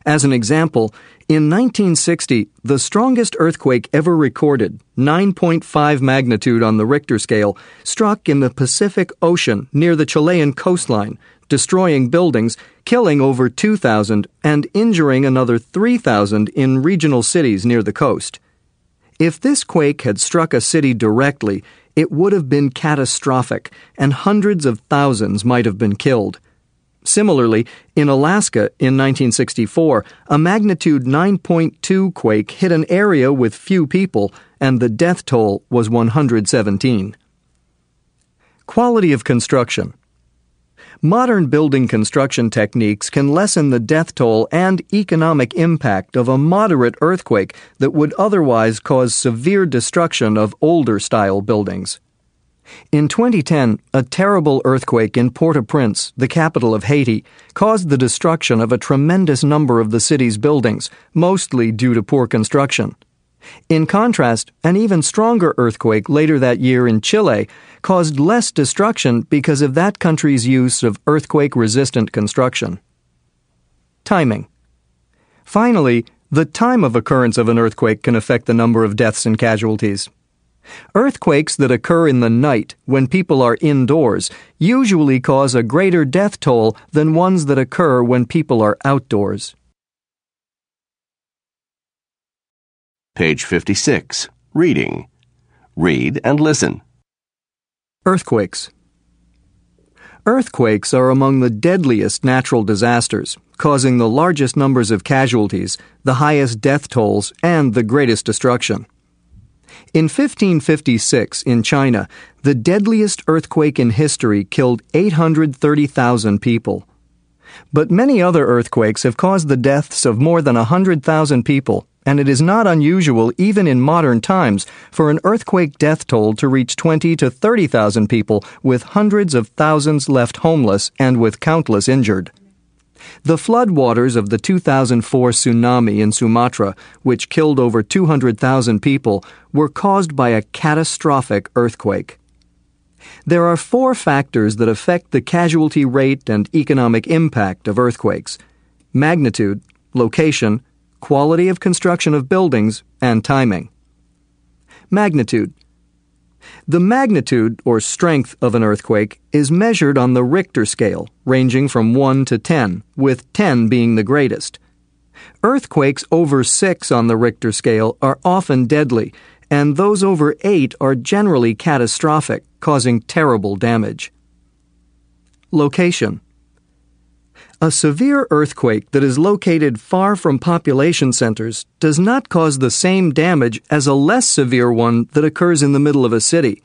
As an example, in 1960, the strongest earthquake ever recorded, 9.5 magnitude on the Richter scale, struck in the Pacific Ocean near the Chilean coastline, destroying buildings, killing over 2,000, and injuring another 3,000 in regional cities near the coast. If this quake had struck a city directly, it would have been catastrophic, and hundreds of thousands might have been killed. Similarly, in Alaska in 1964, a magnitude 9.2 quake hit an area with few people, and the death toll was 117. Quality of construction. Modern building construction techniques can lessen the death toll and economic impact of a moderate earthquake that would otherwise cause severe destruction of older-style buildings. In 2010, a terrible earthquake in Port-au-Prince, the capital of Haiti, caused the destruction of a tremendous number of the city's buildings, mostly due to poor construction. In contrast, an even stronger earthquake later that year in Chile caused less destruction because of that country's use of earthquake-resistant construction. Timing. Finally, the time of occurrence of an earthquake can affect the number of deaths and casualties. Earthquakes that occur in the night, when people are indoors, usually cause a greater death toll than ones that occur when people are outdoors. Page 56. Reading. Read and listen. Earthquakes. Earthquakes are among the deadliest natural disasters, causing the largest numbers of casualties, the highest death tolls, and the greatest destruction. In 1556, in China, the deadliest earthquake in history killed 830,000 people. But many other earthquakes have caused the deaths of more than 100,000 people, and it is not unusual, even in modern times, for an earthquake death toll to reach 20 to 30,000 people, with hundreds of thousands left homeless and with countless injured. The floodwaters of the 2004 tsunami in Sumatra, which killed over 200,000 people, were caused by a catastrophic earthquake. There are 4 factors that affect the casualty rate and economic impact of earthquakes: magnitude, location, quality of construction of buildings, and timing. Magnitude. The magnitude, or strength, of an earthquake is measured on the Richter scale, ranging from 1 to 10, with 10 being the greatest. Earthquakes over 6 on the Richter scale are often deadly, and those over 8 are generally catastrophic, causing terrible damage. Location. A severe earthquake that is located far from population centers does not cause the same damage as a less severe one that occurs in the middle of a city.